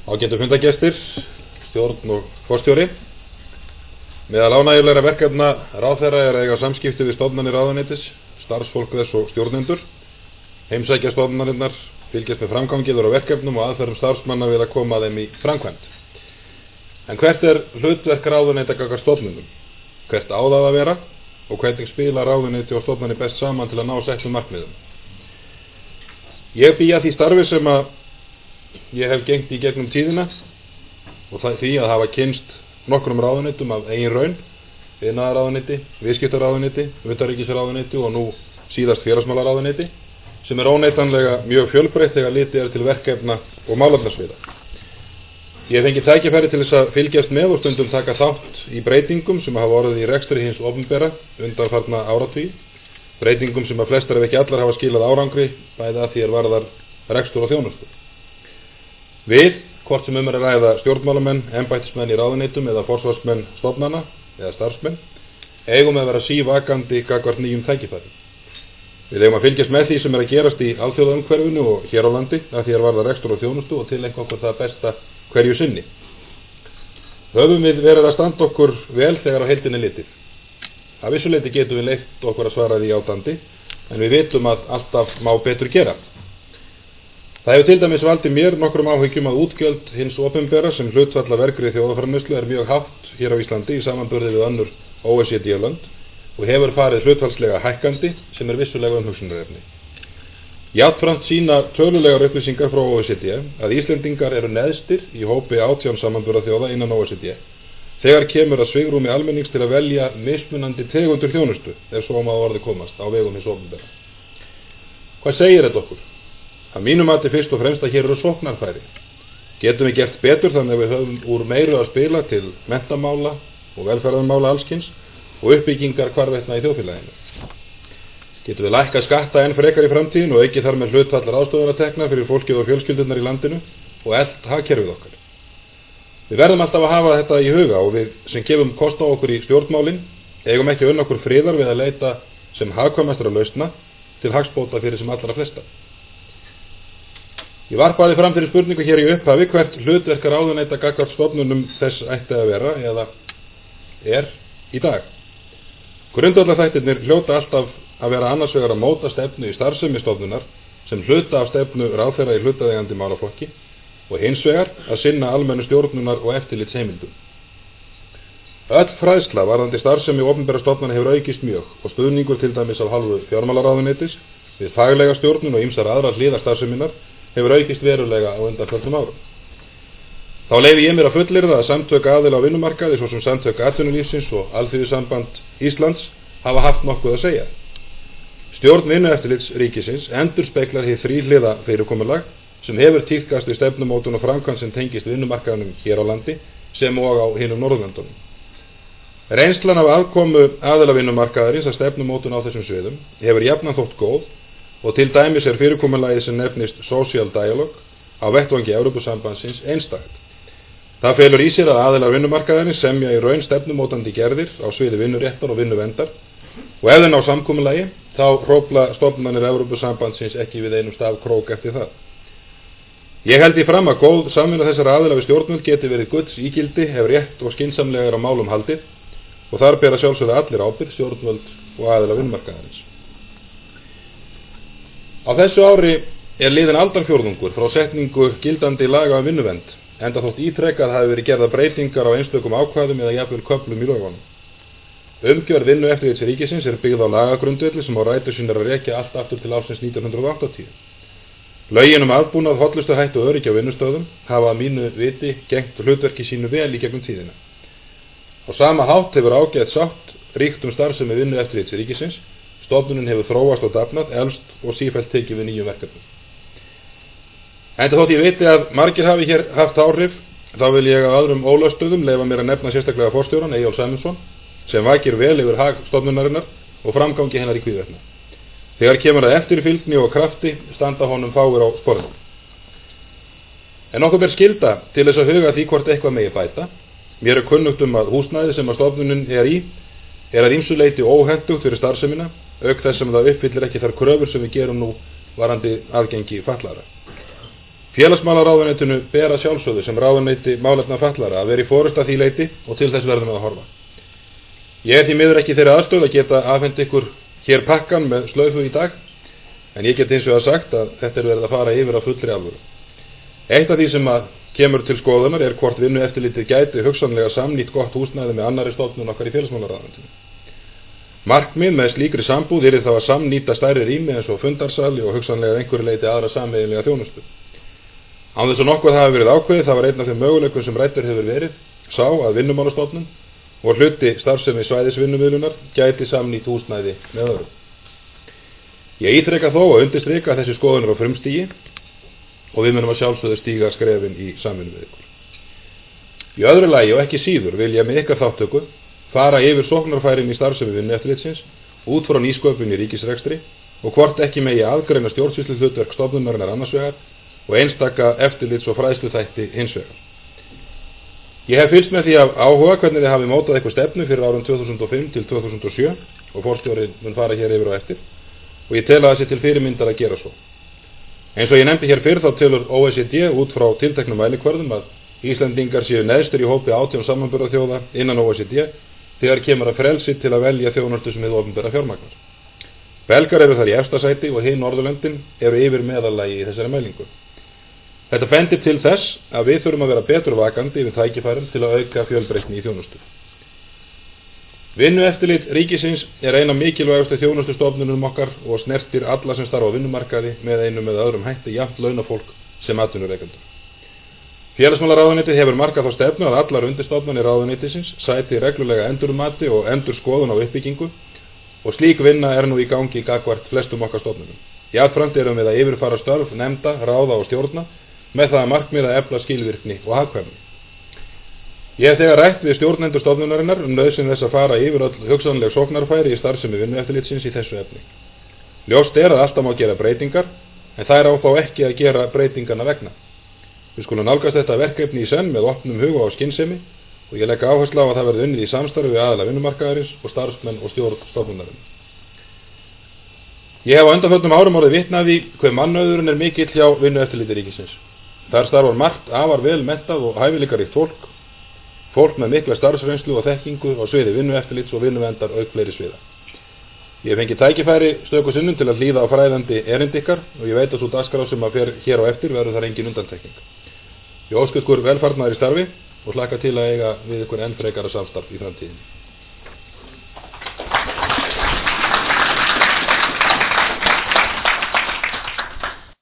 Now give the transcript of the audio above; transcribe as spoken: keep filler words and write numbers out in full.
Ágætu fundargestir, stjórn og forstjóri. Meðal ánægjulegra verkefna ráðherra er að eiga samskipti við stofnanir ráðuneytis, starfsfólk þess og stjórnendur, heimsækja stofnanirnar, fylgjast með framgangi þeirra á verkefnum og aðferðum starfsmanna við að koma þeim í framkvæmd. En hvert er hlutverk ráðuneyta gagnvart stofnunum? Hvert á það að vera og hvernig spila ráðuneyti og stofnanir best saman til að ná settum markmiðum? Ég bý að því starfi sem að ég hef gengt í gegnum tíðina og það því að hafa kynst nokkrum ráðuneytum af eigin raun, iðnaðarráðuneyti, viðskiptaráðuneyti, utanríkisráðuneyti og nú síðast félagsmálaráðuneyti, sem er óneitanlega mjög fjölbreytt þegar litið er til verkefna og málefnasviða. Ég hef fengið tækifæri til þess að fylgjast með og stundum taka þátt í breytingum sem hafa orðið í rekstri hins opinbera undanfarna áratugi, breytingum sem að flestar ef ekki allar hafa skilað árangri, bæði að því er varðar rekstur og þjónustu. Við, hvort sem um er að ræða stjórnmálamenn, embættismenn í ráðuneytum eða forsvarsmenn stofnana eða starfsmenn, eigum að vera sívakandi gagnvart nýjum tækifærum. Við eigum að fylgjast með því sem er að gerast í alþjóðaumhverfinu og hér á landi að því er varðar rekstur og þjónustu og tileinka okkur það besta hverju sinni. Höfum við verið að standa okkur vel þegar á heildinni litið. Að vissu leyti getum við leyft okkur að svara því játandi, en við vitum að alltaf má betur gera. Það hefur til dæmis valdið mér nokkrum áhyggjum að útgjöld hins opinbera sem hlutfall af vergri þjóðarframleiðslu er mjög hátt hér á Íslandi í samanburði við önnur O E C D-lönd og hefur farið hlutfallslega hækkandi sem er vissulega umhugsunarefni. Jafnframt sýna tölulegar upplýsingar frá O E C D að Íslendingar eru neðstir í hópi átján samanburðarþjóða innan O E C D þegar kemur að svigrúmi almennings til að velja mismunandi tegundur þjónustu ef svo má orði komast á vegum hins opinbera. Hvað segir þetta okkur? Að mínu mati fyrst og fremst að hér eru sóknarfæri. Getum við gert betur þannig að við höfum úr meiru að spila til menntamála og velferðarmála allskins og uppbyggingar hvarvetna í þjóðfélaginu. Getum við lækkað skatta enn frekar í framtíðin og aukið þar með hlutfall ráðstöfunartekna fyrir fólkið og fjölskyldurnar í landinu og eflt hagkerfið okkar. Við verðum alltaf að hafa þetta í huga og við sem gefum kost á okkur í stjórnmálin eigum ekki að unna okkur friðar við að leita sem hagkvæmastra lausna til hagsbóta fyrir sem allra flesta. Ég varpaði fram fyrir spurningu hér í upphafi hvert hlutverk ráðuneyta gagnvart stofnunum þess ætti að vera eða er í dag. Grundvallarþættirnir hljóta alltaf að vera annars vegar að móta stefnu í starfsemi stofnunar sem hluta af stefnu ráðherra í hlutaðeigandi málaflokki og hins vegar að sinna almennu stjórnunar og eftirlitsheimildum. Öll fræðsla varðandi starfsemi opinberra stofnana hefur aukist mjög og stuðningur til dæmis af hálfu fjármálaráðuneytis við faglega stjórnun og ýmsar aðrar hliðar starfseminnar hefur aukist verulega á undanförnum árum. Þá leyfi ég mér að fullyrða að samtök aðila á vinnumarkaði svo sem samtök atvinnulífsins og Alþýðusamband Íslands hafa haft nokkuð að segja. Stjórn vinnueftirlits ríkisins endurspeglar hið þríhliða fyrirkomulag sem hefur tíðkast við stefnumótun og framkvæmd sem tengist vinnumarkaðnum hér á landi sem og á hinum Norðurlöndunum. Reynslan af aðkomu aðila vinnumarkaðarins að stefnumótun á þessum sviðum hefur jafnan þótt góð og til dæmis er fyrirkomulagið sem nefnist Social Dialogue á vettvangi Evrópusambandsins einstakt. Það felur í sér að aðilar vinnumarkaðarins semja í raun stefnumótandi gerðir á sviði vinnuréttar og vinnuverndar og ef þeir ná samkomulagi þá hrófla stofnanir Evrópusambandsins ekki við einum staf krók eftir það. Ég held því fram að góð samvinna þessara aðila við stjórnvöld geti verið gulls ígildi ef rétt og skynsamlegar á málum haldið og þar bera sjálfsögðu allir ábyrgð, stjórnvöld og aðila vinnumarkaðarins. Á þessu ári er liðinn aldarfjórðungur frá setningu gildandi laga um vinnuvernd, enda þótt ítrekað hafi verið gerðar breytingar á einstökum ákvæðum eða jafnvel köflum í lögunum. Umgjörð vinnueftirlits ríkisins er byggð á lagagrundvelli sem á rætur sínar að rekja allt aftur til ársins nítján hundruð áttatíu. Lögin um aðbúnað, hollustuhætti og öryggi á vinnustöðum hafa að mínu viti gegnt hlutverki sínu vel í gegnum tíðina. Á sama hátt hefur ágætt sátt ríkt um starfsemi vinnueftirlits ríkisins. Stofnunin hefur þróast og dafnað, elst og sífellt tekið við nýjum verkefnum. Enda þótt ég viti að margir hafi hér haft áhrif, þá vil ég á öðrum ólöstuðum leyfa mér að nefna sérstaklega forstjóran Eyjólf Sæmundsson, sem vakir vel yfir hag stofnunarinnar og framgangi hennar í hvívetna. Þegar kemur að eftirfylgni og krafti standa honum fáir á sporðum. En okkur ber skylda til þess að huga því hvort eitthvað megi bæta. Mér er kunnugt um að húsnæði sem að stofnunin er í er að ýmsu leyti óhentugt fyrir starfsemina, auk þess sem það uppfyllir ekki þær kröfur sem við gerum nú varandi aðgengi fatlaðra. Félagsmálaráðuneytinu ber að sjálfsögðu sem ráðuneyti málefna fatlaðra að vera í forystu að því leyti og til þess verðum við að horfa. Ég er því miður ekki í þeirri aðstöðu að geta afhent ykkur hér pakkan með slaufu í dag, en ég get hins vegar sagt að þetta er verið að fara yfir á fullri alvöru. Eitt af því sem að kemur til skoðunar er hvort vinnueftirlitið gæti hugsanlega samnýtt gott húsnæði með annarri stofnun okkar í félagsmálaráðuneytinu. Markmið með slíkri sambúð yrði þá að samnýta stærri rými eins og fundarsali og hugsanlega einhverju leyti aðra sameiginlega þjónustu. Án þess að nokkuð hafi verið ákveðið, það var einn af þeim möguleikum sem ræddur hefur verið sá að Vinnumálastofnun og hluti starfsemi svæðisvinnumiðlunar gæti samnýtt húsnæði með öðrum. Ég ítreka þó að undirstrika að þessi skoðun er á frumstigi og við munum að sjálfsögðu stíga skrefin í samvinnu við ykkur. Í öðru lagi og ekki síður vil ég með ykkar þáttöku fara yfir sóknarfærin í starfsemi Vinnueftirlitsins út frá nýsköpun í ríkisrekstri og hvort ekki megi aðgreina stjórnsýsluhlutverk stofnunarinnar annars vegar og einstaka eftirlits- og fræðsluþætti hins vegar. Ég hef fylgst með því af áhuga hvernig þið hafi mótað eitthvað stefnu fyrir árin tvö þúsund og fimm til tvö þúsund og sjö og forstjórinn mun fara hér yfir á eftir og ég tel að það sé til fyrirmyndar að gera svo. Eins og ég nefndi hér fyrr þá telur O E C D út frá tilteknum mælikvörðum að Íslendingar séu neðstur í hópi átján samanburðarþjóða innan O E C D þegar kemur að frelsi til að velja þjónustu sem hið opinbera fjármagnar. Belgar eru þar í efsta sæti og hin Norðurlöndin eru yfir meðallagi í þessari mælingu. Þetta bendir til þess að við þurfum að vera betur vakandi yfir tækifærum til að auka fjölbreytni í þjónustu. Vinnueftirlit ríkisins er ein af mikilvægustu þjónustustofnunum okkar og snertir alla sem starfa á vinnumarkaði með einum eða öðrum hætti jafnt launafólk sem atvinnurekendur. Félagsmálaráðuneytið hefur markað þá stefnu að allar undirstofnanir ráðuneytisins sæti reglulega endurmati og endurskoðun á uppbyggingu og slík vinna er nú í gangi gagnvart flestum okkar stofnunum. Jafnframt erum við að yfirfara störf nefnda, ráða og stjórna með það að markmið að efla skilvirkni og hagkvæmni. Ég hef þegar rætt við stjórnendur stofnunarinnar um nauðsyn þess að fara yfir öll hugsanleg sóknarfæri í starfsemi Vinnueftirlitsins í þessu efni. Ljóst er að alltaf má gera breytingar, en þær á þó ekki að gera breytingarna vegna. Við skulum nálgast þetta verkefni í senn með opnum huga og skynsemi og ég legg áherslu á að það verði unnið í samstarfi við aðila vinnumarkaðarins og starfsmenn og stjórn stofnunarinnar. Ég hef á undanförnum árum orðið vitni af því hve mannauðurinn er mikill hjá Vinnueftirliti ríkisins. Þar starfar margt afar vel menntað og hæfileikaríkt fólk, fólk með mikla starfsreynslu og þekkingu á sviði vinnueftirlits og vinnuverndar auk fleiri sviða. Ég hef fengið tækifæri stöku sinnum til að hlýða á fræðandi erindi ykkar og ég veit að sú dagskrá sem að fer hér á eftir verður þar engin undantekning. Ég óska ykkur velfarnaðar í starfi og hlakka til að eiga við ykkur enn frekara samstarf í framtíðinni.